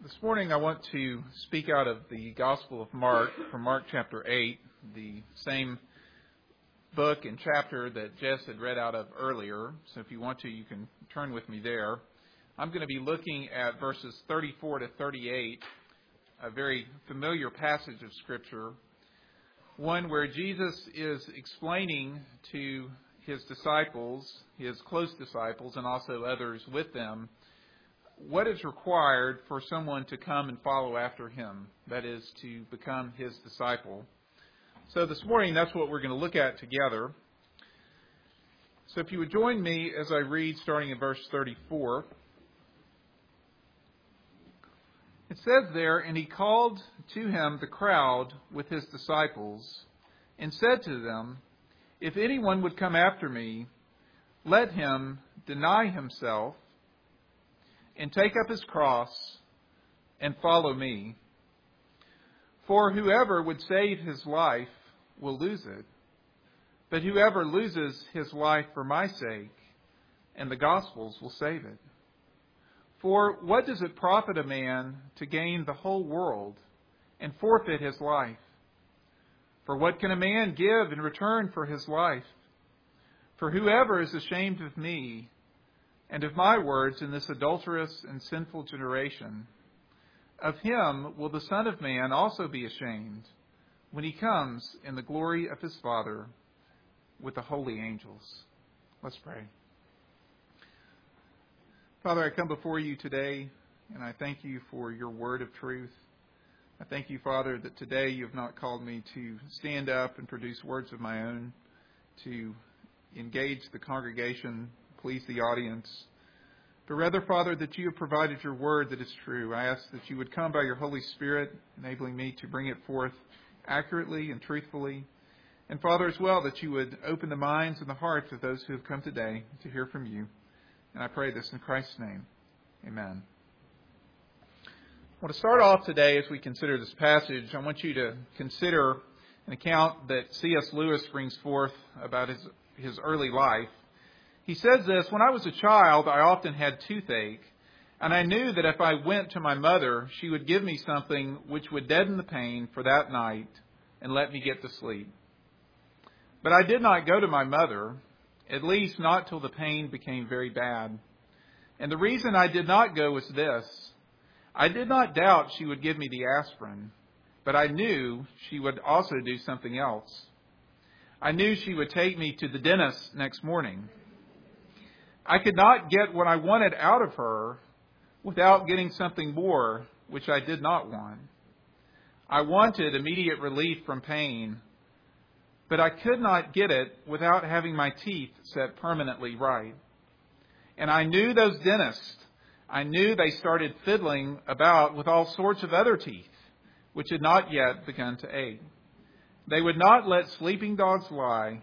This morning I want to speak out of the Gospel of Mark, from Mark chapter 8, the same book and chapter that Jess had read out of earlier. So if you want to, you can turn with me there. I'm going to be looking at verses 34 to 38, a very familiar passage of Scripture, one where Jesus is explaining to his disciples, his close disciples, and also others with them, what is required for someone to come and follow after him, that is, to become his disciple. So this morning, that's what we're going to look at together. So if you would join me as I read, starting in verse 34. It says there, "And he called to him the crowd with his disciples, and said to them, 'If anyone would come after me, let him deny himself, and take up his cross, and follow me. For whoever would save his life will lose it, but whoever loses his life for my sake and the gospel's will save it. For what does it profit a man to gain the whole world and forfeit his life? For what can a man give in return for his life? For whoever is ashamed of me and of my words in this adulterous and sinful generation, of him will the Son of Man also be ashamed when he comes in the glory of his Father with the holy angels.'" Let's pray. Father, I come before you today, and I thank you for your word of truth. I thank you, Father, that today you have not called me to stand up and produce words of my own, to engage the congregation, please the audience, but rather, Father, that you have provided your word that is true. I ask that you would come by your Holy Spirit, enabling me to bring it forth accurately and truthfully. And Father, as well, that you would open the minds and the hearts of those who have come today to hear from you. And I pray this in Christ's name. Amen. I want to start off today as we consider this passage. I want you to consider an account that C.S. Lewis brings forth about his early life. He says this, "When I was a child, I often had toothache, and I knew that if I went to my mother, she would give me something which would deaden the pain for that night and let me get to sleep. But I did not go to my mother, at least not till the pain became very bad. And the reason I did not go was this. I did not doubt she would give me the aspirin, but I knew she would also do something else. I knew she would take me to the dentist next morning. I could not get what I wanted out of her without getting something more, which I did not want. I wanted immediate relief from pain, but I could not get it without having my teeth set permanently right. And I knew those dentists. I knew they started fiddling about with all sorts of other teeth, which had not yet begun to ache. They would not let sleeping dogs lie.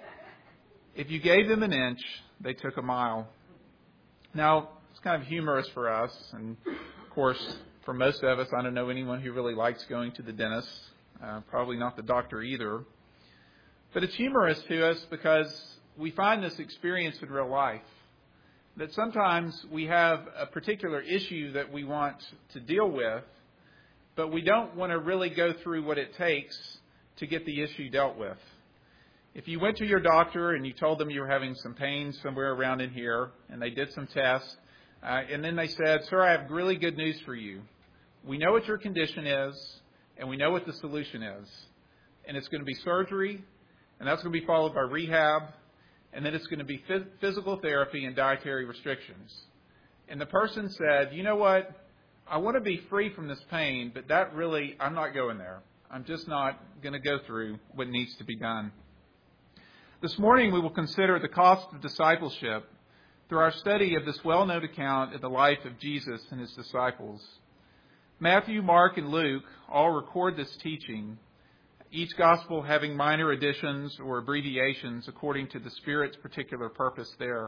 If you gave them an inch, they took a mile." Now, it's kind of humorous for us, and of course, for most of us, I don't know anyone who really likes going to the dentist, probably not the doctor either. But it's humorous to us because we find this experience in real life, that sometimes we have a particular issue that we want to deal with, but we don't want to really go through what it takes to get the issue dealt with. If you went to your doctor and you told them you were having some pain somewhere around in here, and they did some tests, and then they said, "Sir, I have really good news for you. We know what your condition is, and we know what the solution is. And it's going to be surgery, and that's going to be followed by rehab, and then it's going to be physical therapy and dietary restrictions." And the person said, "You know what? I want to be free from this pain, but I'm not going there. I'm just not going to go through what needs to be done." This morning we will consider the cost of discipleship through our study of this well-known account of the life of Jesus and his disciples. Matthew, Mark, and Luke all record this teaching, each gospel having minor additions or abbreviations according to the Spirit's particular purpose there.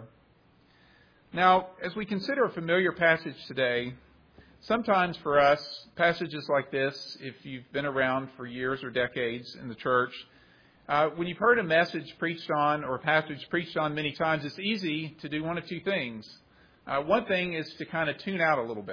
Now, as we consider a familiar passage today, sometimes for us, passages like this, if you've been around for years or decades in the church, when you've heard a message preached on or a passage preached on many times, it's easy to do one of two things. One thing is to kind of tune out a little bit.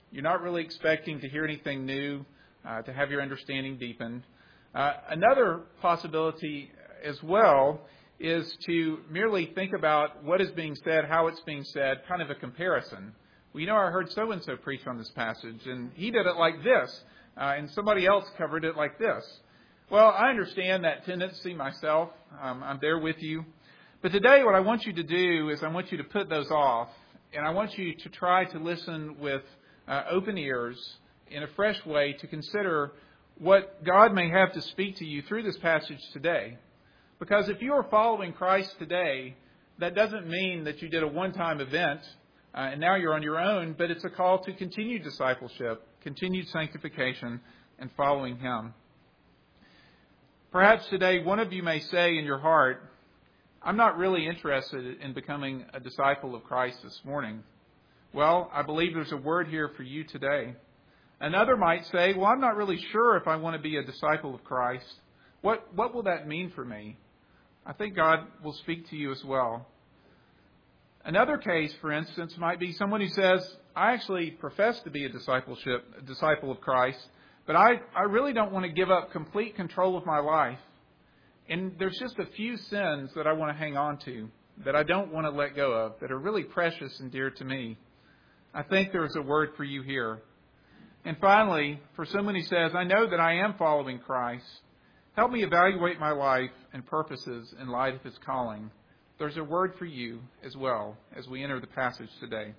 You're not really expecting to hear anything new, to have your understanding deepened. Another possibility as well is to merely think about what is being said, how it's being said, kind of a comparison. Well, I heard so-and-so preach on this passage, and he did it like this, and somebody else covered it like this. Well, I understand that tendency myself. I'm there with you. But today what I want you to do is I want you to put those off, and I want you to try to listen with open ears in a fresh way to consider what God may have to speak to you through this passage today. Because if you are following Christ today, that doesn't mean that you did a one-time event and now you're on your own, but it's a call to continued discipleship, continued sanctification, and following Him. Perhaps today one of you may say in your heart, I'm not really interested in becoming a disciple of Christ this morning. Well, I believe there's a word here for you today. Another might say, well, I'm not really sure if I want to be a disciple of Christ. What will that mean for me? I think God will speak to you as well. Another case, for instance, might be someone who says, I actually profess to be a disciple of Christ, but I really don't want to give up complete control of my life. And there's just a few sins that I want to hang on to, that I don't want to let go of, that are really precious and dear to me. I think there is a word for you here. And finally, for someone who says, I know that I am following Christ, help me evaluate my life and purposes in light of His calling. There's a word for you as well as we enter the passage today.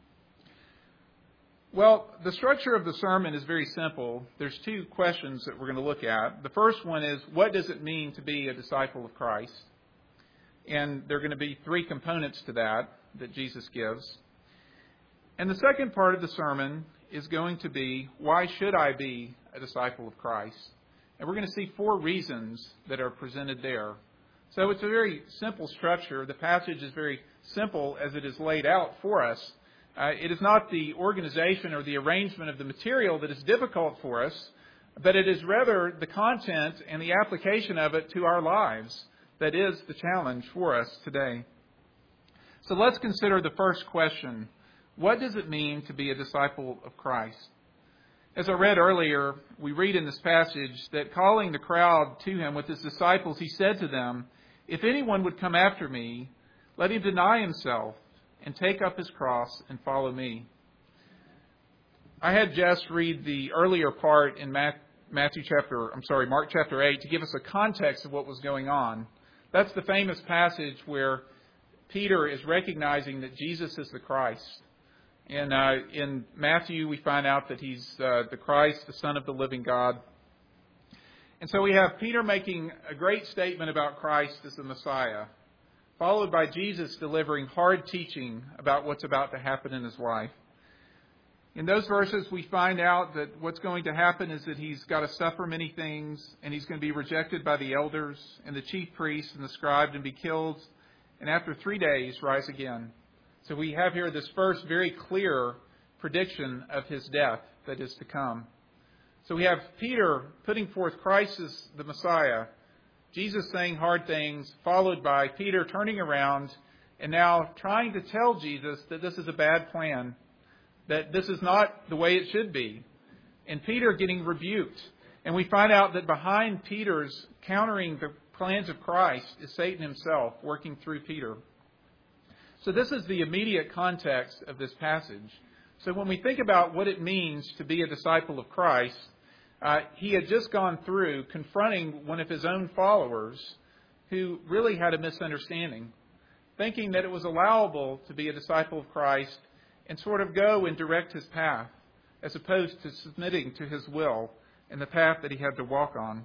Well, the structure of the sermon is very simple. There's two questions that we're going to look at. The first one is, what does it mean to be a disciple of Christ? And there are going to be three components to that Jesus gives. And the second part of the sermon is going to be, why should I be a disciple of Christ? And we're going to see four reasons that are presented there. So it's a very simple structure. The passage is very simple as it is laid out for us. It is not the organization or the arrangement of the material that is difficult for us, but it is rather the content and the application of it to our lives that is the challenge for us today. So let's consider the first question. What does it mean to be a disciple of Christ? As I read earlier, we read in this passage that calling the crowd to Him with His disciples, He said to them, if anyone would come after me, let him deny himself and take up his cross and follow me. I had Jess read the earlier part in Mark chapter 8 to give us a context of what was going on. That's the famous passage where Peter is recognizing that Jesus is the Christ. And in Matthew, we find out that He's the Christ, the Son of the living God. And so we have Peter making a great statement about Christ as the Messiah, followed by Jesus delivering hard teaching about what's about to happen in His life. In those verses, we find out that what's going to happen is that He's got to suffer many things, and He's going to be rejected by the elders and the chief priests and the scribes and be killed, and after 3 days rise again. So we have here this first very clear prediction of His death that is to come. So we have Peter putting forth Christ as the Messiah, Jesus saying hard things, followed by Peter turning around and now trying to tell Jesus that this is a bad plan, that this is not the way it should be. And Peter getting rebuked. And we find out that behind Peter's countering the plans of Christ is Satan himself working through Peter. So this is the immediate context of this passage. So when we think about what it means to be a disciple of Christ, he had just gone through confronting one of his own followers who really had a misunderstanding, thinking that it was allowable to be a disciple of Christ and sort of go and direct his path, as opposed to submitting to his will and the path that he had to walk on.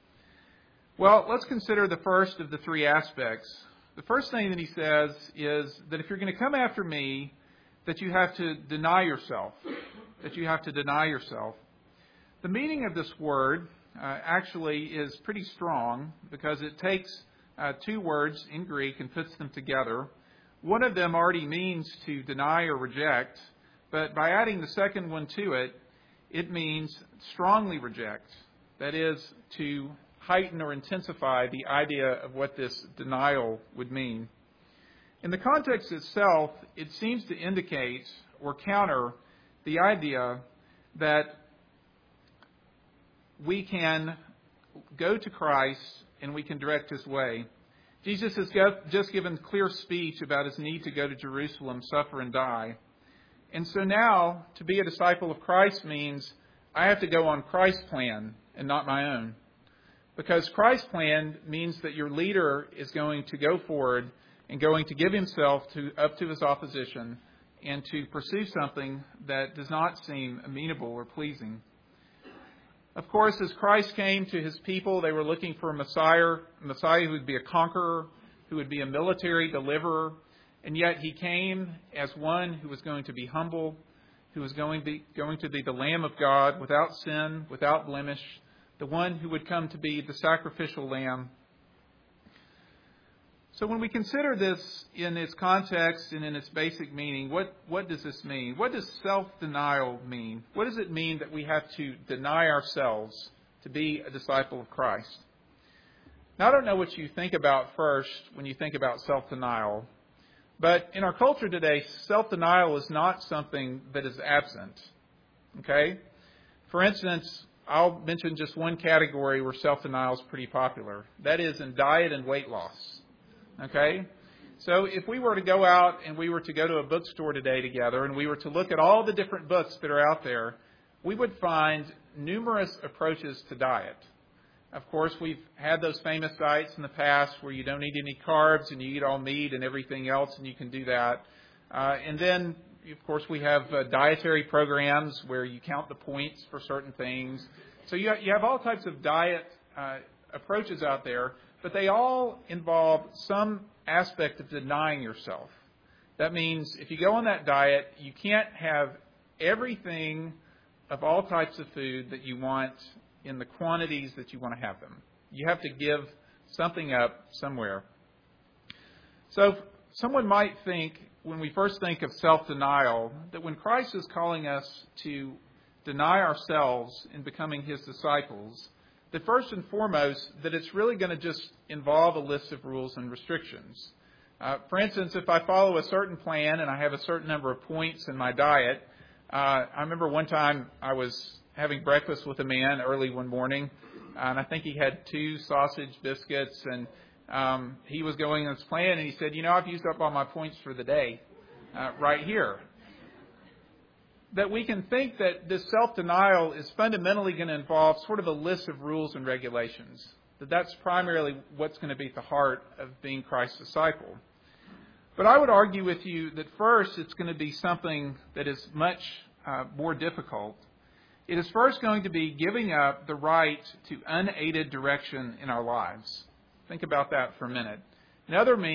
Well, let's consider the first of the three aspects. The first thing that he says is that if you're going to come after me, that you have to deny yourself. That you have to deny yourself. The meaning of this word actually is pretty strong because it takes two words in Greek and puts them together. One of them already means to deny or reject, but by adding the second one to it, it means strongly reject. That is, to heighten or intensify the idea of what this denial would mean. In the context itself, it seems to indicate or counter the idea that we can go to Christ and we can direct His way. Jesus has just given clear speech about His need to go to Jerusalem, suffer and die. And so now, to be a disciple of Christ means I have to go on Christ's plan and not my own. Because Christ's plan means that your leader is going to go forward and going to give himself up to his opposition and to pursue something that does not seem amenable or pleasing. Of course, as Christ came to His people, they were looking for a Messiah who would be a conqueror, who would be a military deliverer. And yet He came as one who was going to be humble, who was going to be the Lamb of God without sin, without blemish, the one who would come to be the sacrificial lamb. So when we consider this in its context and in its basic meaning, what does this mean? What does self-denial mean? What does it mean that we have to deny ourselves to be a disciple of Christ? Now, I don't know what you think about first when you think about self-denial, but in our culture today, self-denial is not something that is absent. Okay? For instance, I'll mention just one category where self-denial is pretty popular. That is in diet and weight loss. Okay? So if we were to go out and we were to go to a bookstore today together and we were to look at all the different books that are out there, we would find numerous approaches to diet. Of course, we've had those famous diets in the past where you don't eat any carbs and you eat all meat and everything else, and you can do that. And then, of course, we have dietary programs where you count the points for certain things. So you have all types of diet approaches out there, but they all involve some aspect of denying yourself. That means if you go on that diet, you can't have everything of all types of food that you want in the quantities that you want to have them. You have to give something up somewhere. So someone might think, when we first think of self-denial, that when Christ is calling us to deny ourselves in becoming His disciples, that first and foremost, that it's really going to just involve a list of rules and restrictions. For instance, if I follow a certain plan and I have a certain number of points in my diet, I remember one time I was having breakfast with a man early one morning, and I think he had 2 sausage biscuits, and he was going on his plan, and he said, I've used up all my points for the day right here. That we can think that this self-denial is fundamentally going to involve sort of a list of rules and regulations. That's primarily what's going to be at the heart of being Christ's disciple. But I would argue with you that first it's going to be something that is much more difficult. It is first going to be giving up the right to unaided direction in our lives. Think about that for a minute. In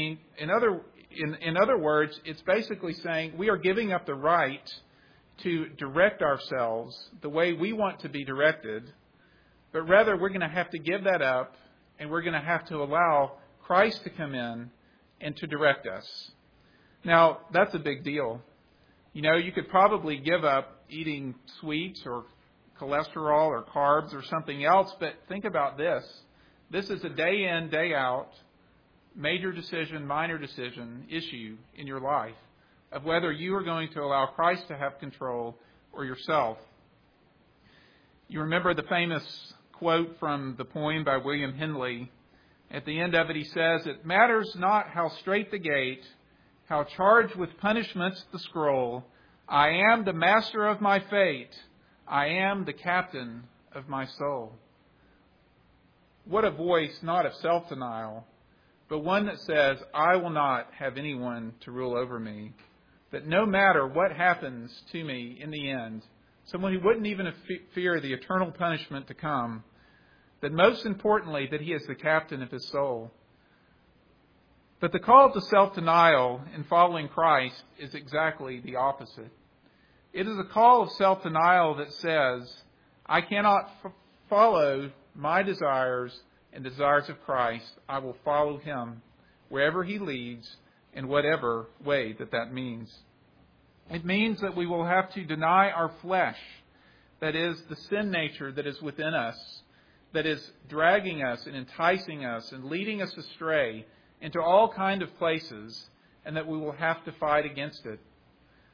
other words, it's basically saying we are giving up the right to direct ourselves the way we want to be directed, but rather we're going to have to give that up, and we're going to have to allow Christ to come in and to direct us. Now, that's a big deal. You could probably give up eating sweets or cholesterol or carbs or something else, but think about this. This is a day in, day out, major decision, minor decision issue in your life of whether you are going to allow Christ to have control or yourself. You remember the famous quote from the poem by William Henley. At the end of it, he says, "It matters not how strait the gate, how charged with punishments the scroll. I am the master of my fate. I am the captain of my soul." What a voice, not of self-denial, but one that says, I will not have anyone to rule over me. That no matter what happens to me in the end, someone who wouldn't even fear the eternal punishment to come, that most importantly, that he is the captain of his soul. But the call to self-denial in following Christ is exactly the opposite. It is a call of self-denial that says, I cannot follow my desires and desires of Christ. I will follow Him wherever He leads, in whatever way that means. It means that we will have to deny our flesh, that is, the sin nature that is within us, that is dragging us and enticing us and leading us astray into all kinds of places, and that we will have to fight against it.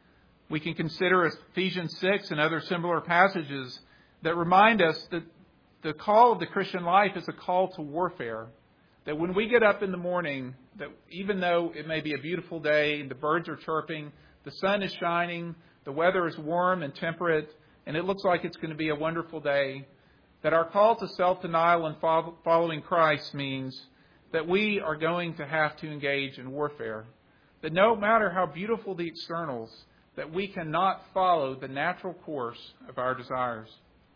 We can consider Ephesians 6 and other similar passages that remind us that the call of the Christian life is a call to warfare. That when we get up in the morning, that even though it may be a beautiful day, the birds are chirping, the sun is shining, the weather is warm and temperate, and it looks like it's going to be a wonderful day, that our call to self-denial and following Christ means that we are going to have to engage in warfare. That no matter how beautiful the externals, that we cannot follow the natural course of our desires.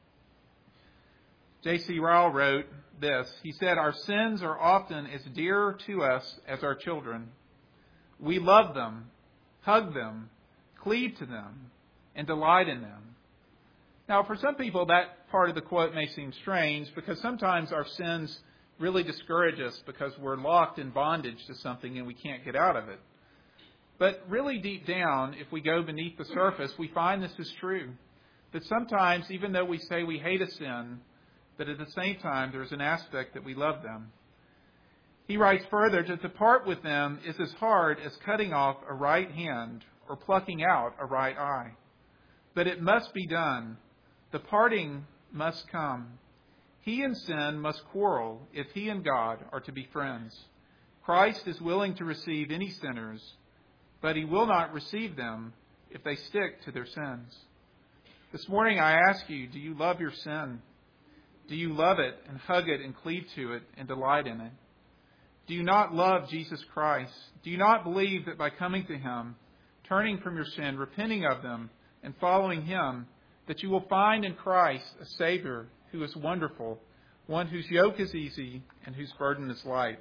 J.C. Ryle wrote this. He said, "Our sins are often as dear to us as our children. We love them, hug them, cleave to them, and delight in them." Now, for some people, that part of the quote may seem strange because sometimes our sins really discourage us because we're locked in bondage to something and we can't get out of it. But really deep down, if we go beneath the surface, we find this is true. That sometimes, even though we say we hate a sin, that at the same time there's an aspect that we love them. He writes further, "To depart with them is as hard as cutting off a right hand or plucking out a right eye. But it must be done. The parting must come. He and sin must quarrel if he and God are to be friends. Christ is willing to receive any sinners, but he will not receive them if they stick to their sins." This morning I ask you, do you love your sin? Do you love it and hug it and cleave to it and delight in it? Do you not love Jesus Christ? Do you not believe that by coming to him, turning from your sin, repenting of them, and following him, that you will find in Christ a Savior who is wonderful, one whose yoke is easy and whose burden is light?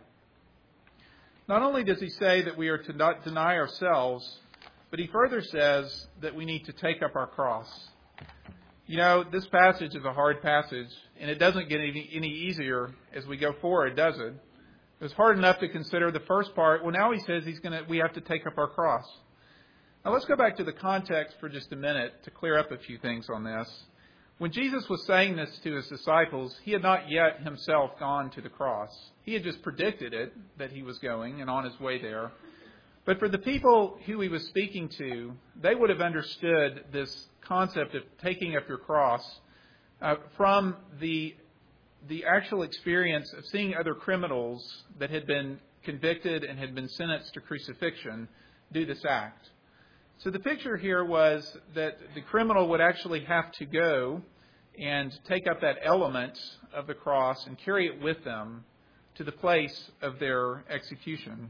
Not only does he say that we are to not deny ourselves, but he further says that we need to take up our cross. You know, this passage is a hard passage, and it doesn't get any easier as we go forward, does it? It was hard enough to consider the first part. Well, now he says we have to take up our cross. Now let's go back to the context for just a minute to clear up a few things on this. When Jesus was saying this to his disciples, he had not yet himself gone to the cross. He had just predicted it, that he was going and on his way there. But for the people who he was speaking to, they would have understood this concept of taking up your cross from the actual experience of seeing other criminals that had been convicted and had been sentenced to crucifixion do this act. So the picture here was that the criminal would actually have to go and take up that element of the cross and carry it with them to the place of their execution.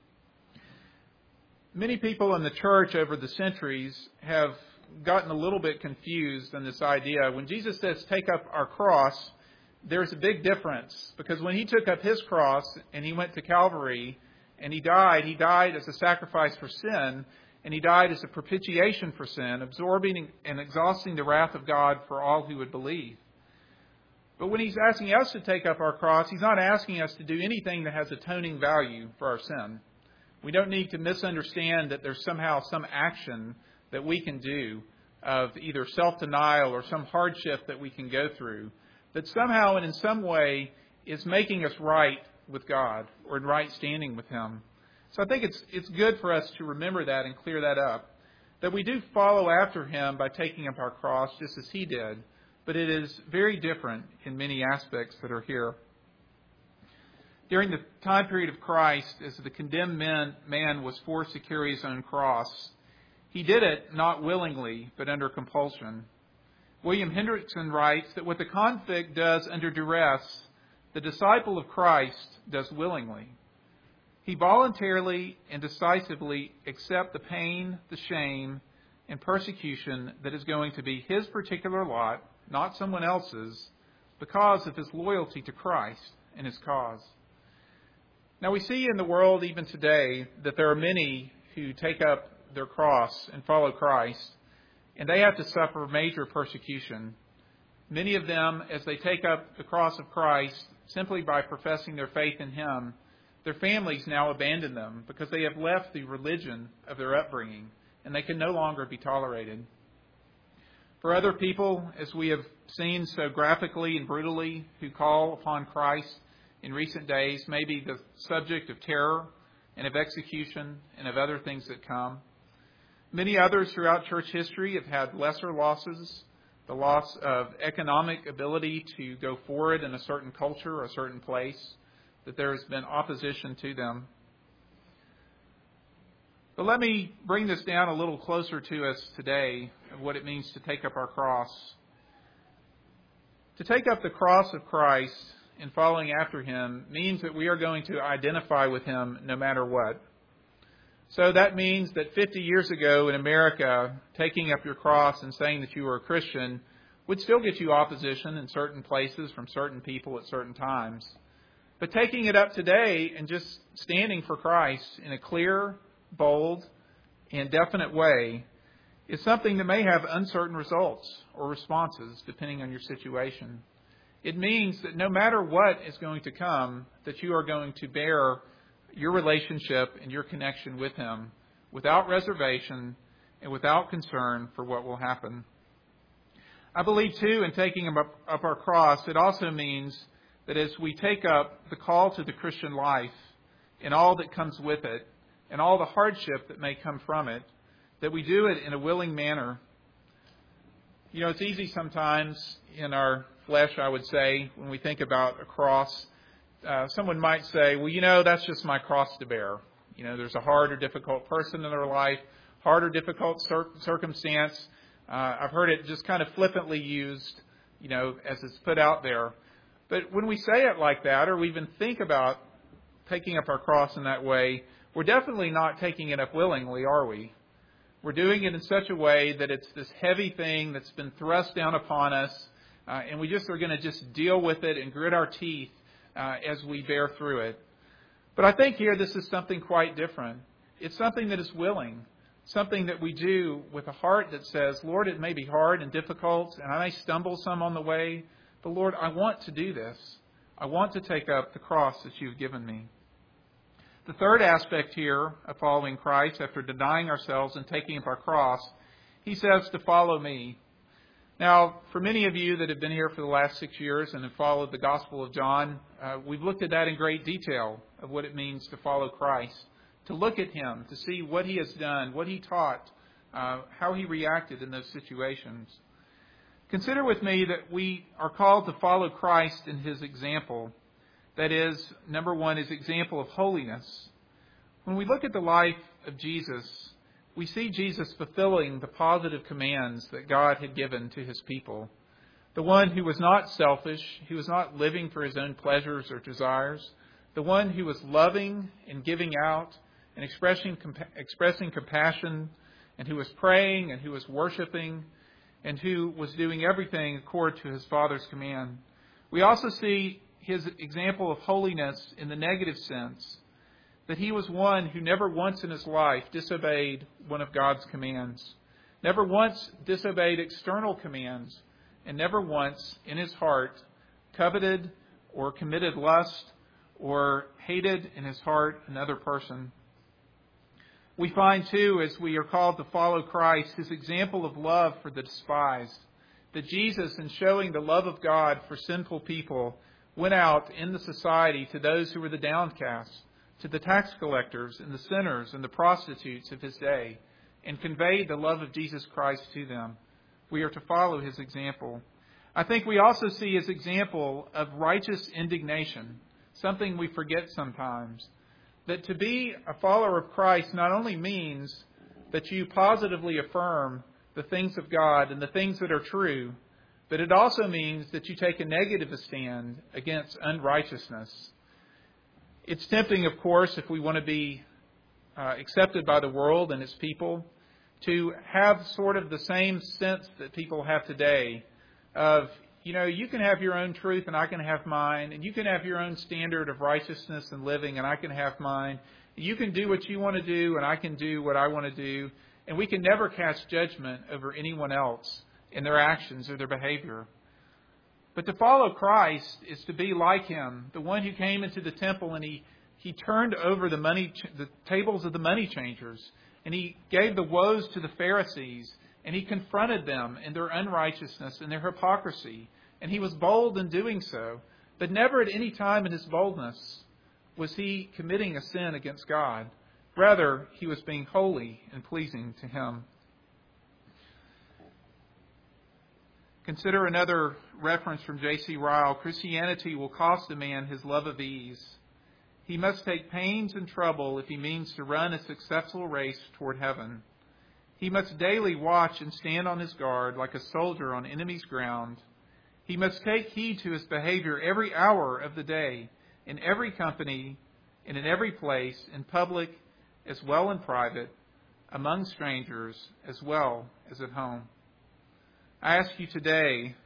Many people in the church over the centuries have gotten a little bit confused on this idea. When Jesus says take up our cross, there's a big difference, because when he took up his cross and he went to Calvary and he died as a sacrifice for sin, and he died as a propitiation for sin, absorbing and exhausting the wrath of God for all who would believe. But when he's asking us to take up our cross, he's not asking us to do anything that has atoning value for our sin. We don't need to misunderstand that there's somehow some action that we can do of either self-denial or some hardship that we can go through that somehow and in some way is making us right with God or in right standing with him. So I think it's good for us to remember that and clear that up, that we do follow after him by taking up our cross just as he did, but it is very different in many aspects that are here. During the time period of Christ, as the condemned man was forced to carry his own cross, he did it not willingly, but under compulsion. William Hendrickson writes that what the convict does under duress, the disciple of Christ does willingly. He voluntarily and decisively accepts the pain, the shame, and persecution that is going to be his particular lot, not someone else's, because of his loyalty to Christ and his cause. Now we see in the world even today that there are many who take up their cross and follow Christ, and they have to suffer major persecution. Many of them, as they take up the cross of Christ, simply by professing their faith in him, their families now abandon them because they have left the religion of their upbringing, and they can no longer be tolerated. For other people, as we have seen so graphically and brutally, who call upon Christ in recent days, may be the subject of terror and of execution and of other things that come. Many others throughout church history have had lesser losses, the loss of economic ability to go forward in a certain culture or a certain place, that there has been opposition to them. But let me bring this down a little closer to us today of what it means to take up our cross. To take up the cross of Christ and following after Him means that we are going to identify with Him no matter what. So that means that 50 years ago in America, taking up your cross and saying that you were a Christian would still get you opposition in certain places from certain people at certain times. But taking it up today and just standing for Christ in a clear, bold, and definite way is something that may have uncertain results or responses depending on your situation. It means that no matter what is going to come, that you are going to bear your relationship and your connection with Him without reservation and without concern for what will happen. I believe, too, in taking up our cross, it also means that as we take up the call to the Christian life and all that comes with it and all the hardship that may come from it, that we do it in a willing manner. You know, it's easy sometimes in our flesh, I would say, when we think about a cross. Someone might say, well, you know, that's just my cross to bear. You know, there's a hard or difficult person in their life, hard or difficult circumstance. I've heard it just kind of flippantly used, you know, as it's put out there. But when we say it like that, or we even think about taking up our cross in that way, we're definitely not taking it up willingly, are we? We're doing it in such a way that it's this heavy thing that's been thrust down upon us, and we just are going to just deal with it and grit our teeth as we bear through it. But I think here this is something quite different. It's something that is willing, something that we do with a heart that says, Lord, it may be hard and difficult, and I may stumble some on the way, but Lord, I want to do this. I want to take up the cross that you've given me. The third aspect here of following Christ, after denying ourselves and taking up our cross, he says to follow me. Now, for many of you that have been here for the last 6 years and have followed the Gospel of John, we've looked at that in great detail of what it means to follow Christ, to look at Him, to see what He has done, what He taught, how He reacted in those situations. Consider with me that we are called to follow Christ in His example. That is, number one, His example of holiness. When we look at the life of Jesus, we see Jesus fulfilling the positive commands that God had given to His people. The one who was not selfish, who was not living for His own pleasures or desires. The one who was loving and giving out and expressing compassion, and who was praying and who was worshiping and who was doing everything according to His Father's command. We also see His example of holiness in the negative sense, that He was one who never once in His life disobeyed one of God's commands, never once disobeyed external commands, and never once in His heart coveted or committed lust or hated in His heart another person. We find, too, as we are called to follow Christ, His example of love for the despised, that Jesus, in showing the love of God for sinful people, went out in the society to those who were the downcast, to the tax collectors and the sinners and the prostitutes of His day, and conveyed the love of Jesus Christ to them. We are to follow His example. I think we also see His example of righteous indignation, something we forget sometimes. That to be a follower of Christ not only means that you positively affirm the things of God and the things that are true, but it also means that you take a negative stand against unrighteousness. It's tempting, of course, if we want to be accepted by the world and its people, to have sort of the same sense that people have today of, you know, you can have your own truth and I can have mine, and you can have your own standard of righteousness and living and I can have mine. You can do what you want to do and I can do what I want to do, and we can never cast judgment over anyone else in their actions or their behavior. But to follow Christ is to be like Him, the one who came into the temple and he turned over the tables of the money changers, and He gave the woes to the Pharisees, and He confronted them in their unrighteousness and their hypocrisy. And He was bold in doing so, but never at any time in His boldness was He committing a sin against God. Rather, he was being holy and pleasing to him. Consider another reference from J.C. Ryle. Christianity will cost a man his love of ease. He must take pains and trouble if he means to run a successful race toward heaven. He must daily watch and stand on his guard like a soldier on enemy's ground. He must take heed to his behavior every hour of the day, in every company, and in every place, in public as well in private, among strangers as well as at home. I ask you today,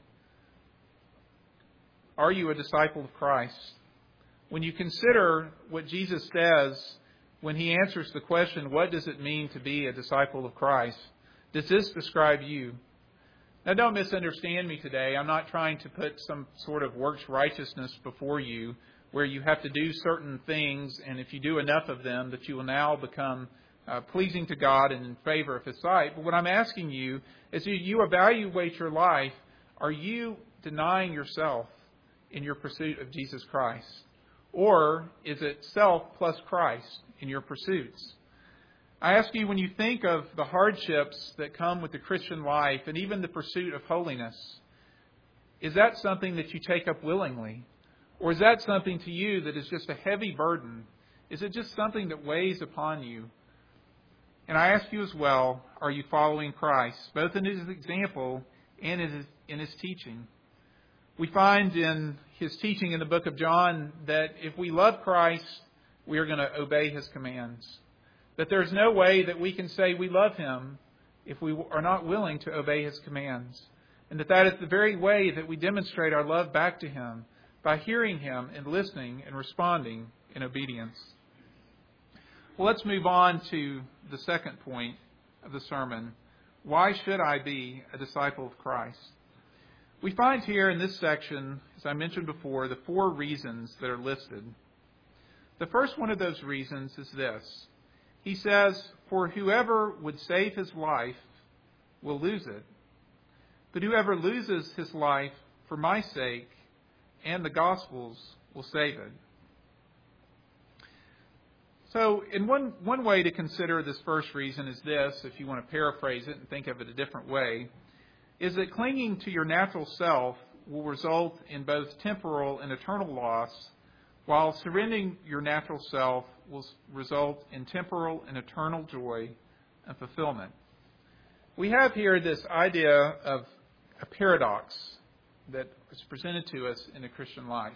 are you a disciple of Christ? When you consider what Jesus says when he answers the question, what does it mean to be a disciple of Christ? Does this describe you? Now, don't misunderstand me today. I'm not trying to put some sort of works righteousness before you where you have to do certain things, and if you do enough of them, that you will now become pleasing to God and in favor of His sight. But what I'm asking you is, you evaluate your life. Are you denying yourself in your pursuit of Jesus Christ? Or is it self plus Christ in your pursuits? I ask you, when you think of the hardships that come with the Christian life and even the pursuit of holiness, is that something that you take up willingly? Or is that something to you that is just a heavy burden? Is it just something that weighs upon you? And I ask you as well, are you following Christ, both in His example and in His teaching? We find in His teaching in the book of John that if we love Christ, we are going to obey His commands. That there's no way that we can say we love Him if we are not willing to obey His commands. And that is the very way that we demonstrate our love back to Him, by hearing Him and listening and responding in obedience. Well, let's move on to the second point of the sermon. Why should I be a disciple of Christ? We find here in this section, as I mentioned before, the 4 reasons that are listed. The first one of those reasons is this. He says, "For whoever would save his life will lose it. But whoever loses his life for my sake and the gospel's will save it." So, in one way to consider this first reason is this, if you want to paraphrase it and think of it a different way, is that clinging to your natural self will result in both temporal and eternal loss, while surrendering your natural self will result in temporal and eternal joy and fulfillment. We have here this idea of a paradox that is presented to us in the Christian life.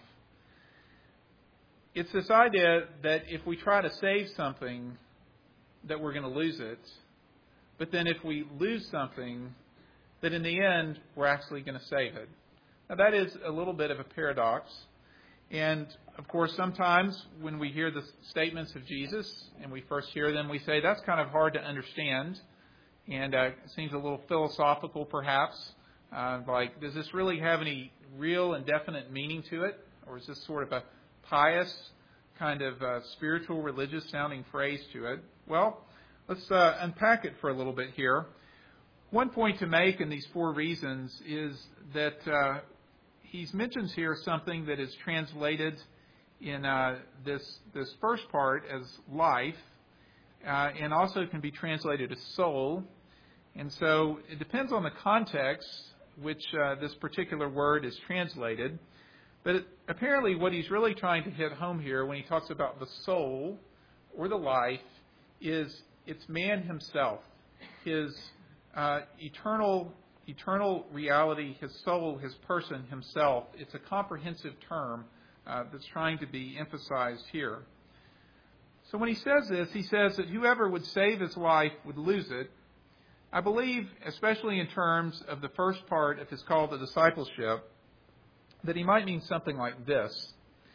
It's this idea that if we try to save something, that we're going to lose it. But then if we lose something, that in the end, we're actually going to save it. Now, that is a little bit of a paradox. And, of course, sometimes when we hear the statements of Jesus and we first hear them, we say, that's kind of hard to understand. And it seems a little philosophical, perhaps. Like, does this really have any real and definite meaning to it? Or is this sort of a pious, kind of spiritual, religious sounding phrase to it? Well, let's unpack it for a little bit here. One point to make in these 4 reasons is that he mentions here something that is translated in this first part as life, and also can be translated as soul. And so it depends on the context which this particular word is translated. But apparently what he's really trying to hit home here when he talks about the soul or the life is it's man himself, his eternal reality, his soul, his person himself. It's a comprehensive term that's trying to be emphasized here. So when he says this, he says that whoever would save his life would lose it. I believe, especially in terms of the first part of his call to discipleship, that he might mean something like this.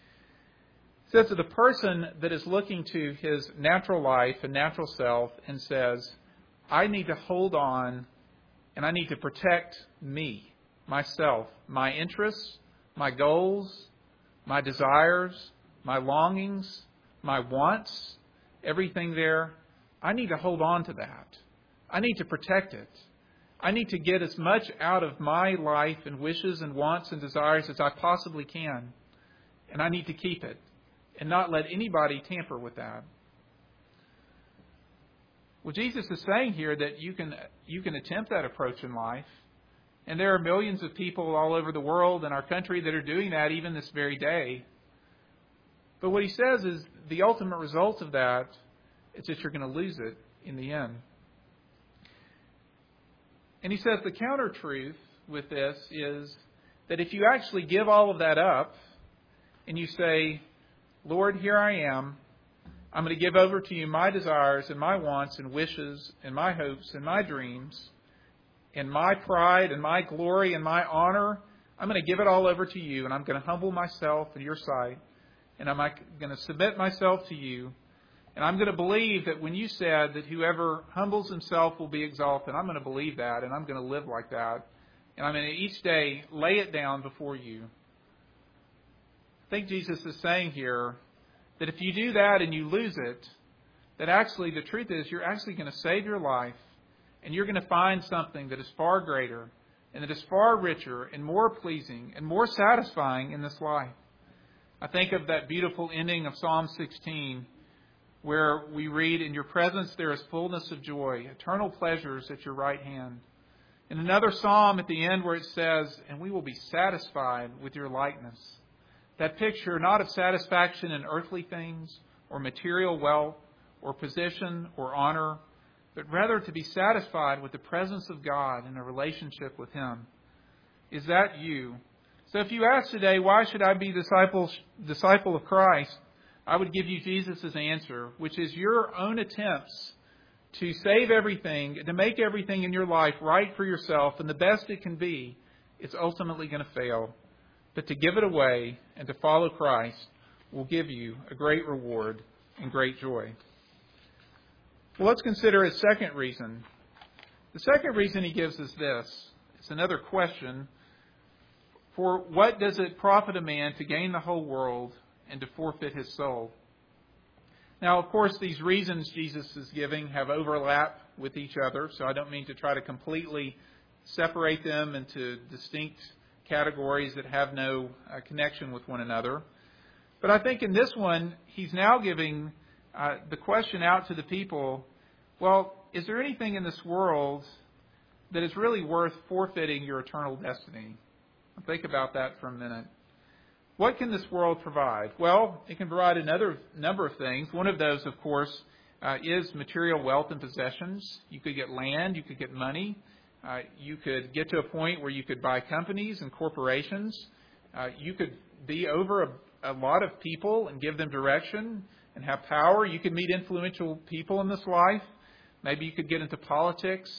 It says that a person that is looking to his natural life and natural self and says, I need to hold on and I need to protect me, myself, my interests, my goals, my desires, my longings, my wants, everything there. I need to hold on to that. I need to protect it. I need to get as much out of my life and wishes and wants and desires as I possibly can. And I need to keep it and not let anybody tamper with that. Well, Jesus is saying here that you can attempt that approach in life. And there are millions of people all over the world and our country that are doing that even this very day. But what he says is the ultimate result of that is that you're going to lose it in the end. And he says the counter-truth with this is that if you actually give all of that up and you say, Lord, here I am. I'm going to give over to you my desires and my wants and wishes and my hopes and my dreams and my pride and my glory and my honor. I'm going to give it all over to you, and I'm going to humble myself in your sight, and I'm going to submit myself to you. And I'm going to believe that when you said that whoever humbles himself will be exalted, I'm going to believe that, and I'm going to live like that. And I'm going to each day lay it down before you. I think Jesus is saying here that if you do that and you lose it, that actually the truth is you're actually going to save your life, and you're going to find something that is far greater and that is far richer and more pleasing and more satisfying in this life. I think of that beautiful ending of Psalm 16 where we read, in your presence there is fullness of joy, eternal pleasures at your right hand. In another psalm at the end where it says, and we will be satisfied with your likeness. That picture not of satisfaction in earthly things or material wealth or position or honor, but rather to be satisfied with the presence of God in a relationship with Him. Is that you? So if you ask today, why should I be disciple of Christ? I would give you Jesus' answer, which is your own attempts to save everything, to make everything in your life right for yourself and the best it can be, it's ultimately going to fail. But to give it away and to follow Christ will give you a great reward and great joy. Well, let's consider his second reason. The second reason he gives is this. It's another question. For what does it profit a man to gain the whole world and to forfeit his soul? Now, of course, these reasons Jesus is giving have overlap with each other, so I don't mean to try to completely separate them into distinct categories that have no connection with one another. But I think in this one, he's now giving the question out to the people, well, is there anything in this world that is really worth forfeiting your eternal destiny? Think about that for a minute. What can this world provide? Well, it can provide another number of things. One of those, of course, is material wealth and possessions. You could get land, you could get money. You could get to a point where you could buy companies and corporations. You could be over a lot of people and give them direction and have power. You could meet influential people in this life. Maybe you could get into politics.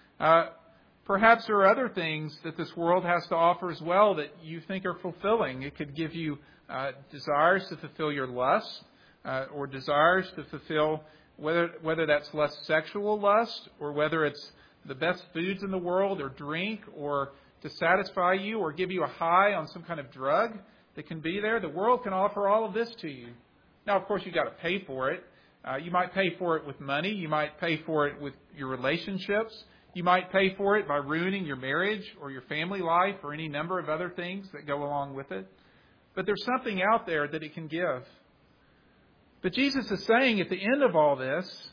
Perhaps there are other things that this world has to offer as well that you think are fulfilling. It could give you desires to fulfill your lust or desires to fulfill, whether that's less sexual lust or whether it's the best foods in the world or drink or to satisfy you or give you a high on some kind of drug that can be there. The world can offer all of this to you. Now, of course, you've got to pay for it. You might pay for it with money. You might pay for it with your relationships. You might pay for it by ruining your marriage or your family life or any number of other things that go along with it. But there's something out there that it can give. But Jesus is saying at the end of all this,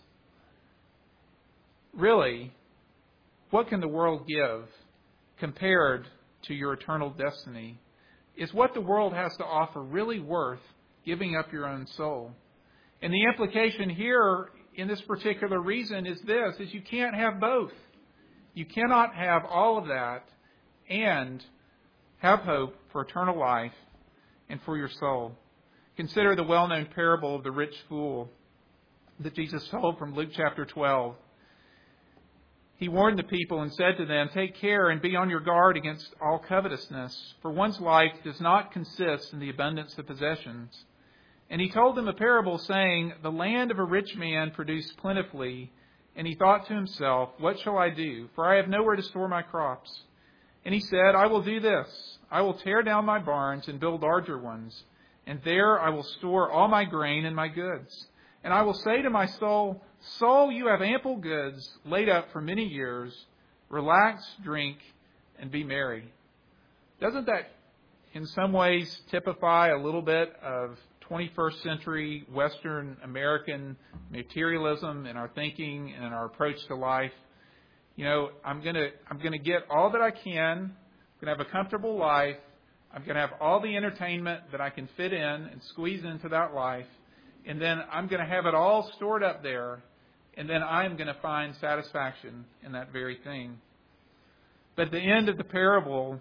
really, what can the world give compared to your eternal destiny? Is what the world has to offer really worth giving up your own soul? And the implication here in this particular reason is this, is you can't have both. You cannot have all of that and have hope for eternal life and for your soul. Consider the well-known parable of the rich fool that Jesus told from Luke chapter 12. He warned the people and said to them, "Take care and be on your guard against all covetousness, for one's life does not consist in the abundance of possessions." And he told them a parable saying, "The land of a rich man produced plentifully, and he thought to himself, 'What shall I do? For I have nowhere to store my crops.' And he said, 'I will do this. I will tear down my barns and build larger ones, and there I will store all my grain and my goods. And I will say to my soul, Soul, you have ample goods laid up for many years. Relax, drink, and be merry.'" Doesn't that in some ways typify a little bit of 21st century Western American materialism in our thinking and in our approach to life. I'm gonna get all that I can. I'm gonna have a comfortable life. I'm gonna have all the entertainment that I can fit in and squeeze into that life, and then I'm gonna have it all stored up there, and then I'm gonna find satisfaction in that very thing. But at the end of the parable,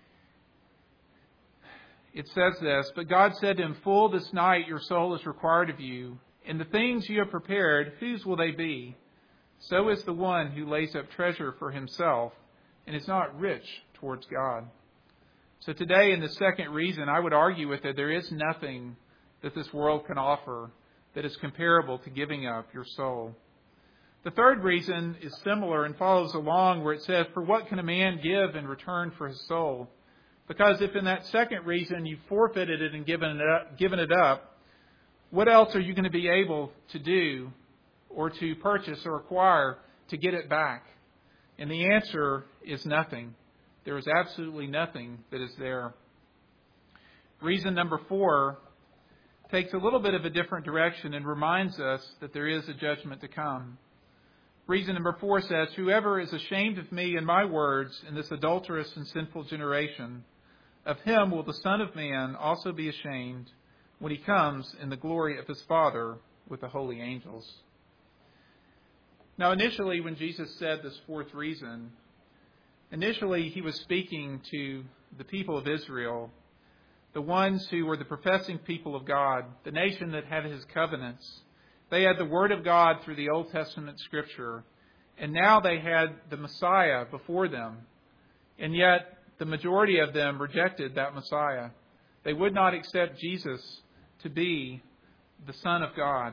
it says this, "But God said to him, 'Full this night your soul is required of you, and the things you have prepared, whose will they be? So is the one who lays up treasure for himself and is not rich towards God.'" So today, in the second reason, I would argue with it, there is nothing that this world can offer that is comparable to giving up your soul. The third reason is similar and follows along where it says, "For what can a man give in return for his soul?" Because if in that second reason you forfeited it and given it up, what else are you going to be able to do or to purchase or acquire to get it back? And the answer is nothing. There is absolutely nothing that is there. Reason number 4 takes a little bit of a different direction and reminds us that there is a judgment to come. Reason number 4 says, "Whoever is ashamed of me and my words in this adulterous and sinful generation, of him will the Son of Man also be ashamed when he comes in the glory of his Father with the holy angels." Now, initially, when Jesus said this fourth reason, initially he was speaking to the people of Israel, the ones who were the professing people of God, the nation that had his covenants. They had the Word of God through the Old Testament Scripture, and now they had the Messiah before them. And yet, the majority of them rejected that Messiah. They would not accept Jesus to be the Son of God.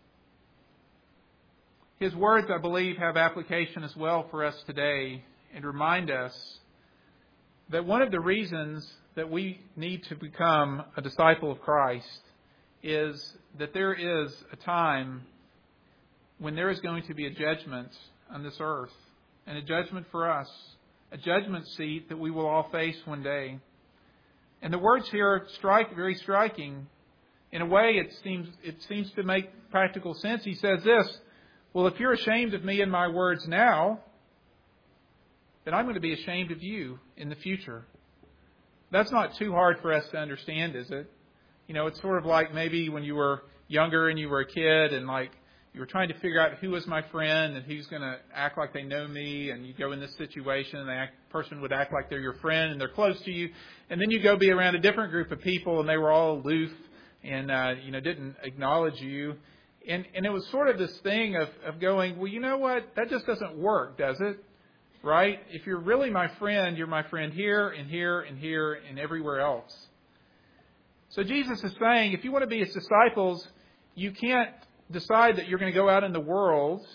His words, I believe, have application as well for us today and remind us that one of the reasons that we need to become a disciple of Christ is that there is a time when there is going to be a judgment on this earth, and a judgment for us, a judgment seat that we will all face one day. And the words here very striking. In a way, it seems to make practical sense. He says this, "Well, if you're ashamed of me and my words now, then I'm going to be ashamed of you in the future." That's not too hard for us to understand, is it? It's sort of like maybe when you were younger and you were a kid and you were trying to figure out who was my friend and who's going to act like they know me, and you go in this situation and the person would act like they're your friend and they're close to you, and then you go be around a different group of people and they were all aloof and didn't acknowledge you. And it was sort of this thing of going, well, you know what? That just doesn't work, does it? Right? If you're really my friend, you're my friend here and here and here and everywhere else. So Jesus is saying, if you want to be his disciples, you can't decide that you're going to go out in the world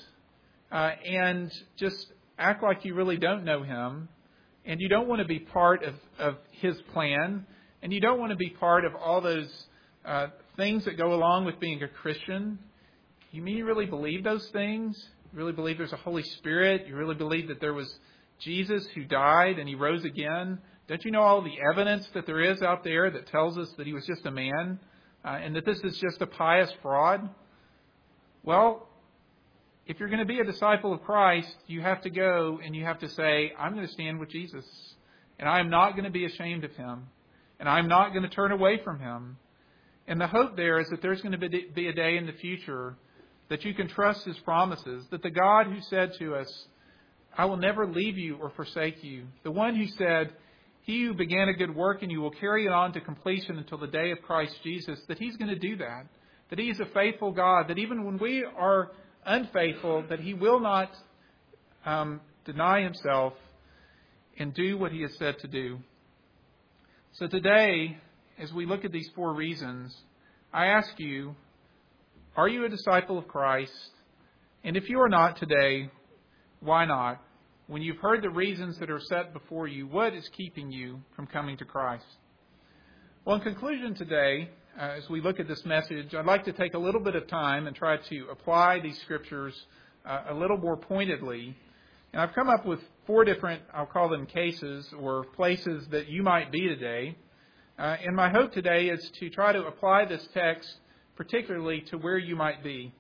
and just act like you really don't know him, and you don't want to be part of his plan, and you don't want to be part of all those things that go along with being a Christian. You mean you really believe those things? You really believe there's a Holy Spirit? You really believe that there was Jesus who died and he rose again? Don't you know all the evidence that there is out there that tells us that he was just a man and that this is just a pious fraud? Well, if you're going to be a disciple of Christ, you have to go and you have to say, I'm going to stand with Jesus, and I am not going to be ashamed of him, and I'm not going to turn away from him. And the hope there is that there's going to be a day in the future that you can trust his promises, that the God who said to us, I will never leave you or forsake you, the one who said, he who began a good work in you will carry it on to completion until the day of Christ Jesus, that he's going to do that he is a faithful God, that even when we are unfaithful, that he will not deny himself and do what he has said to do. So today, as we look at these 4 reasons, I ask you, are you a disciple of Christ? And if you are not today, why not? When you've heard the reasons that are set before you, what is keeping you from coming to Christ? Well, in conclusion today, as we look at this message, I'd like to take a little bit of time and try to apply these scriptures a little more pointedly. And I've come up with 4 different, I'll call them cases or places that you might be today. And my hope today is to try to apply this text particularly to where you might be.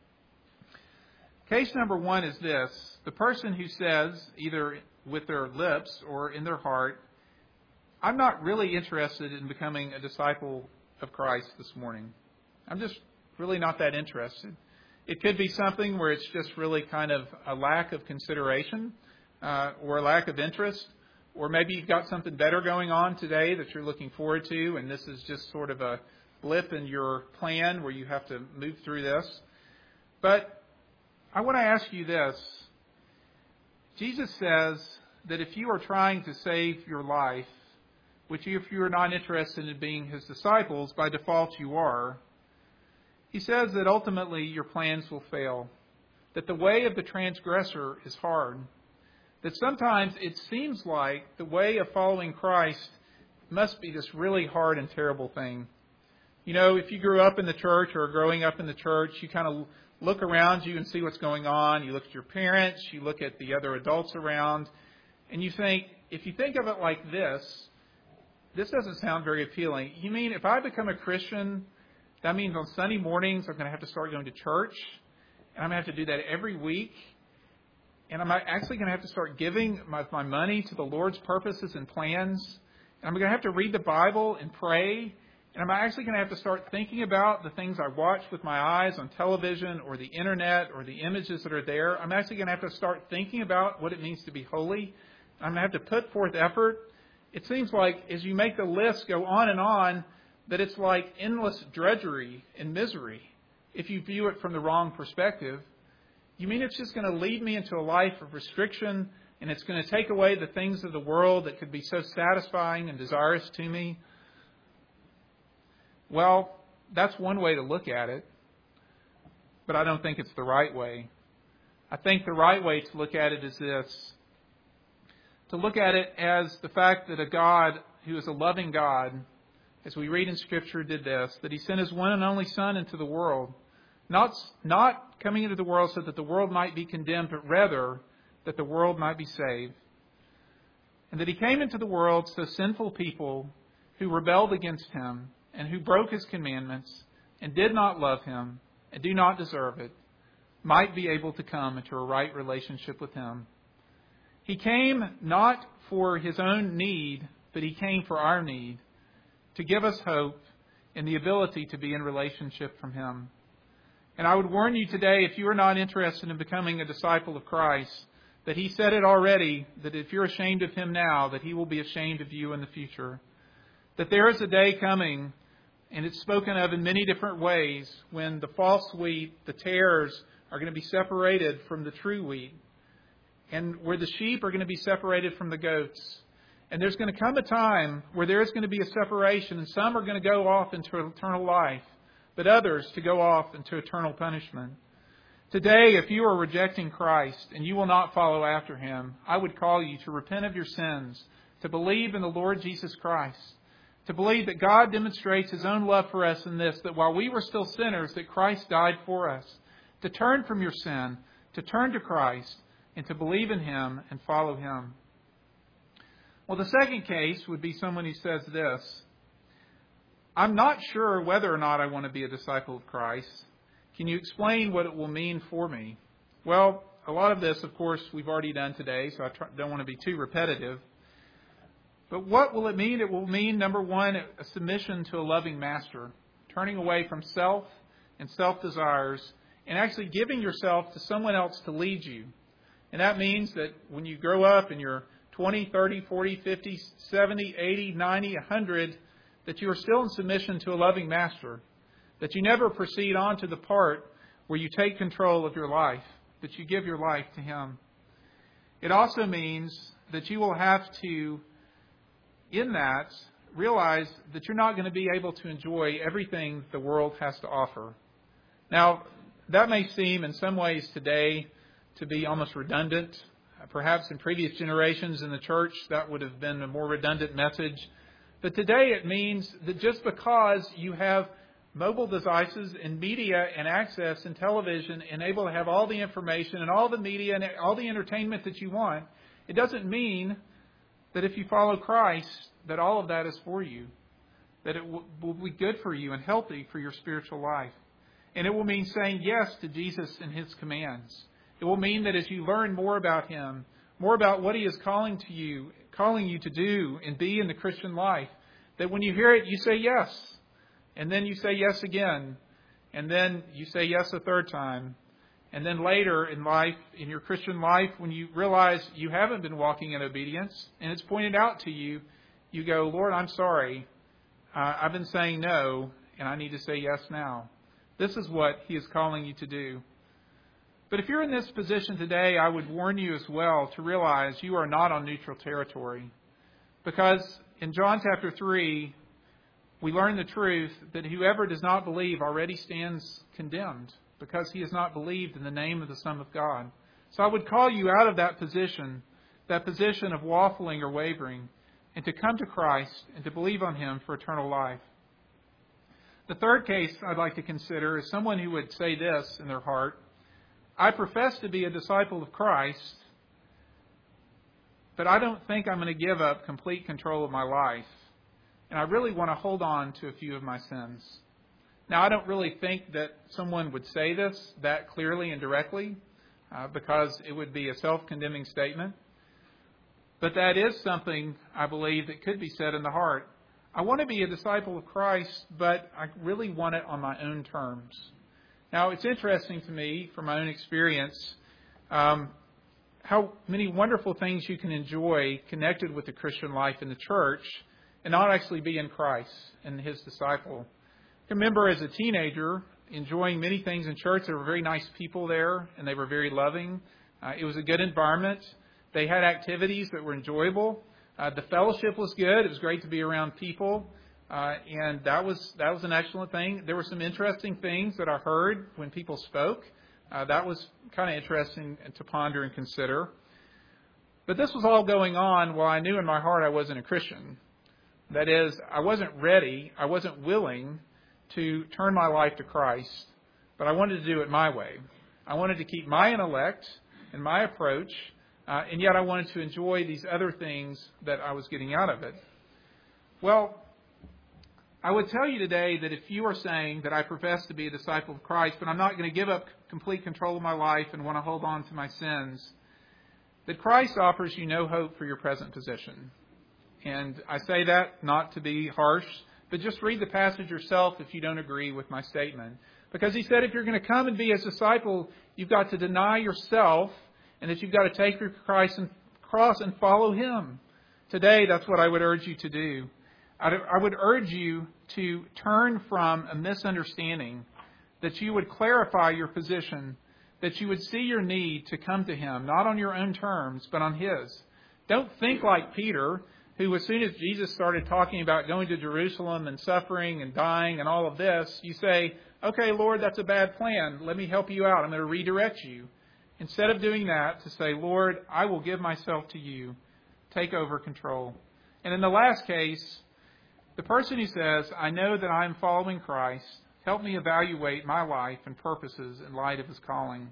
Case number one is this: the person who says, either with their lips or in their heart, I'm not really interested in becoming a disciple of Christ this morning. I'm just really not that interested. It could be something where it's just really kind of a lack of consideration or a lack of interest. Or maybe you've got something better going on today that you're looking forward to, and this is just sort of a blip in your plan where you have to move through this. But I want to ask you this. Jesus says that if you are trying to save your life, which if you are not interested in being His disciples, by default you are, He says that ultimately your plans will fail, that the way of the transgressor is hard, that sometimes it seems like the way of following Christ must be this really hard and terrible thing. You know, if you grew up in the church or are growing up in the church, you kind of look around you and see what's going on. You look at your parents, you look at the other adults around, and you think, if you think of it like this doesn't sound very appealing. You mean if I become a Christian, that means on Sunday mornings I'm going to have to start going to church, and I'm going to have to do that every week, and I'm actually going to have to start giving my money to the Lord's purposes and plans, and I'm going to have to read the Bible and pray, and I'm actually going to have to start thinking about the things I watch with my eyes on television or the internet or the images that are there. I'm actually going to have to start thinking about what it means to be holy. I'm going to have to put forth effort. It seems like as you make the list go on, that it's like endless drudgery and misery if you view it from the wrong perspective. You mean it's just going to lead me into a life of restriction, and it's going to take away the things of the world that could be so satisfying and desirous to me? Well, that's one way to look at it, but I don't think it's the right way. I think the right way to look at it is this: to look at it as the fact that a God who is a loving God, as we read in Scripture, did this, that He sent His one and only Son into the world, not coming into the world so that the world might be condemned, but rather that the world might be saved. And that He came into the world so sinful people who rebelled against Him and who broke His commandments and did not love Him and do not deserve it might be able to come into a right relationship with Him. He came not for His own need, but He came for our need, to give us hope and the ability to be in relationship from Him. And I would warn you today, if you are not interested in becoming a disciple of Christ, that He said it already, that if you're ashamed of Him now, that He will be ashamed of you in the future. That there is a day coming, and it's spoken of in many different ways, when the false wheat, the tares, are going to be separated from the true wheat, and where the sheep are going to be separated from the goats. And there's going to come a time where there is going to be a separation, and some are going to go off into eternal life, but others to go off into eternal punishment. Today, if you are rejecting Christ and you will not follow after Him, I would call you to repent of your sins, to believe in the Lord Jesus Christ, to believe that God demonstrates His own love for us in this, that while we were still sinners, that Christ died for us, to turn from your sin, to turn to Christ, and to believe in Him and follow Him. Well, the second case would be someone who says this: I'm not sure whether or not I want to be a disciple of Christ. Can you explain what it will mean for me? Well, a lot of this, of course, we've already done today, so I don't want to be too repetitive. But what will it mean? It will mean, number one, a submission to a loving master, turning away from self and self-desires, and actually giving yourself to someone else to lead you. And that means that when you grow up and you're 20, 30, 40, 50, 70, 80, 90, 100, that you are still in submission to a loving master, that you never proceed on to the part where you take control of your life, that you give your life to Him. It also means that you will have to, in that, realize that you're not going to be able to enjoy everything the world has to offer. Now, that may seem in some ways today to be almost redundant. Perhaps in previous generations in the church, that would have been a more redundant message. But today it means that just because you have mobile devices and media and access and television and able to have all the information and all the media and all the entertainment that you want, it doesn't mean that if you follow Christ, that all of that is for you. that it will be good for you and healthy for your spiritual life. And it will mean saying yes to Jesus and His commands. It will mean that as you learn more about Him, more about what He is calling you to do and be in the Christian life, that when you hear it, you say yes. And then you say yes again. And then you say yes a third time. And then later in life, in your Christian life, when you realize you haven't been walking in obedience and it's pointed out to you, you go, Lord, I'm sorry. I've been saying no, and I need to say yes now. This is what He is calling you to do. But if you're in this position today, I would warn you as well to realize you are not on neutral territory. Because in John chapter 3, we learn the truth that whoever does not believe already stands condemned, because he has not believed in the name of the Son of God. So I would call you out of that position of waffling or wavering, and to come to Christ and to believe on Him for eternal life. The third case I'd like to consider is someone who would say this in their heart: I profess to be a disciple of Christ, but I don't think I'm going to give up complete control of my life, and I really want to hold on to a few of my sins. Now, I don't really think that someone would say this that clearly and directly, because it would be a self-condemning statement. But that is something, I believe, that could be said in the heart. I want to be a disciple of Christ, but I really want it on my own terms. Now, it's interesting to me, from my own experience, how many wonderful things you can enjoy connected with the Christian life in the church and not actually be in Christ and His disciple. I remember as a teenager enjoying many things in church. There were very nice people there, and they were very loving. It was a good environment. They had activities that were enjoyable. The fellowship was good. It was great to be around people, and that was an excellent thing. There were some interesting things that I heard when people spoke. That was kind of interesting to ponder and consider. But this was all going on while I knew in my heart I wasn't a Christian. That is, I wasn't ready, I wasn't willing to turn my life to Christ, but I wanted to do it my way. I wanted to keep my intellect and my approach, and yet I wanted to enjoy these other things that I was getting out of it. Well, I would tell you today that if you are saying that I profess to be a disciple of Christ, but I'm not going to give up complete control of my life and want to hold on to my sins, that Christ offers you no hope for your present position. And I say that not to be harsh, but just read the passage yourself if you don't agree with my statement. Because He said if you're going to come and be His disciple, you've got to deny yourself, and that you've got to take your cross and follow Him. Today, that's what I would urge you to do. I would urge you to turn from a misunderstanding, that you would clarify your position, that you would see your need to come to Him, not on your own terms, but on His. Don't think like Peter, who as soon as Jesus started talking about going to Jerusalem and suffering and dying and all of this, you say, okay, Lord, that's a bad plan. Let me help you out. I'm going to redirect you. Instead of doing that, to say, Lord, I will give myself to you. Take over control. And in the last case, the person who says, I know that I am following Christ. Help me evaluate my life and purposes in light of His calling.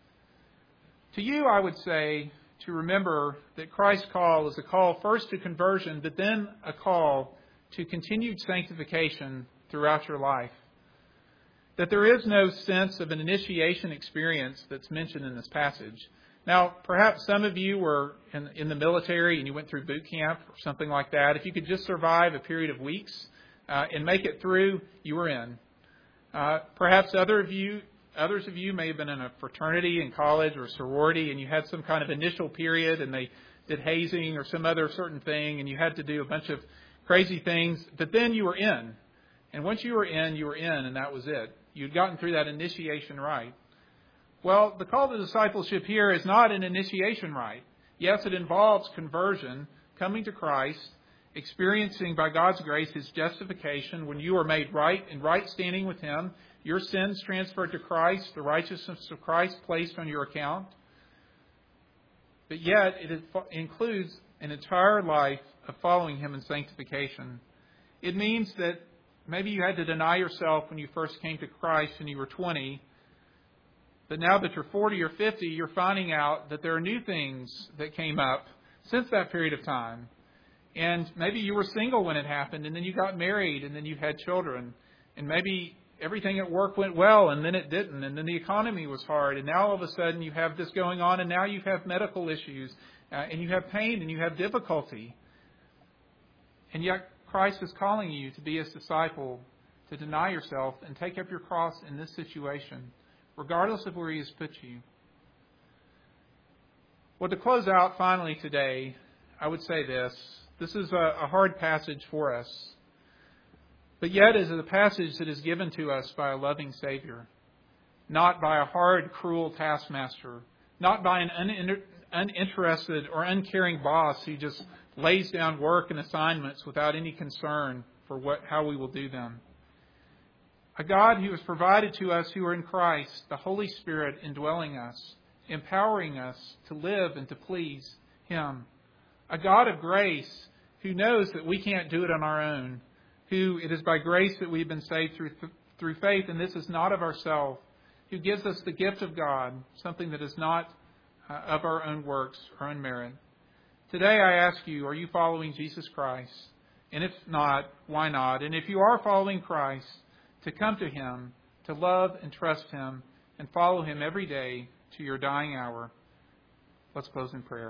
To you, I would say to remember that Christ's call is a call first to conversion, but then a call to continued sanctification throughout your life. That there is no sense of an initiation experience that's mentioned in this passage. Now, perhaps some of you were in the military and you went through boot camp or something like that. If you could just survive a period of weeks and make it through, you were in. Perhaps others of you may have been in a fraternity in college or a sorority, and you had some kind of initial period and they did hazing or some other certain thing, and you had to do a bunch of crazy things, but then you were in. And once you were in, and that was it. You'd gotten through that initiation rite. Well, the call to discipleship here is not an initiation rite. Yes, it involves conversion, coming to Christ, experiencing by God's grace His justification when you are made right in right standing with Him, your sins transferred to Christ, the righteousness of Christ placed on your account. But yet, it includes an entire life of following Him in sanctification. It means that maybe you had to deny yourself when you first came to Christ and you were 20. But now that you're 40 or 50, you're finding out that there are new things that came up since that period of time. And maybe you were single when it happened, and then you got married, and then you had children. And maybe everything at work went well, and then it didn't. And then the economy was hard, and now all of a sudden you have this going on, and now you have medical issues, and you have pain, and you have difficulty. And yet Christ is calling you to be His disciple, to deny yourself and take up your cross in this situation, regardless of where He has put you. Well, to close out finally today, I would say this. This is a hard passage for us. But yet it is a passage that is given to us by a loving Savior, not by a hard, cruel taskmaster, not by an uninterested or uncaring boss who just lays down work and assignments without any concern for how we will do them. A God who has provided to us who are in Christ, the Holy Spirit indwelling us, empowering us to live and to please Him. A God of grace who knows that we can't do it on our own, who it is by grace that we've been saved through faith, and this is not of ourselves, who gives us the gift of God, something that is not of our own works or own merit. Today I ask you, are you following Jesus Christ? And if not, why not? And if you are following Christ, to come to Him, to love and trust Him, and follow Him every day to your dying hour. Let's close in prayer.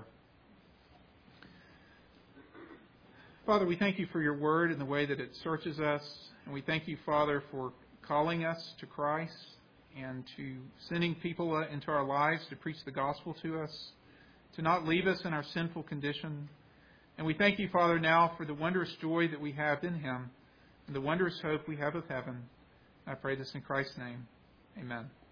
Father, we thank you for your word and the way that it searches us. And we thank you, Father, for calling us to Christ and to sending people into our lives to preach the gospel to us, to not leave us in our sinful condition. And we thank you, Father, now for the wondrous joy that we have in Him and the wondrous hope we have of heaven. I pray this in Christ's name. Amen.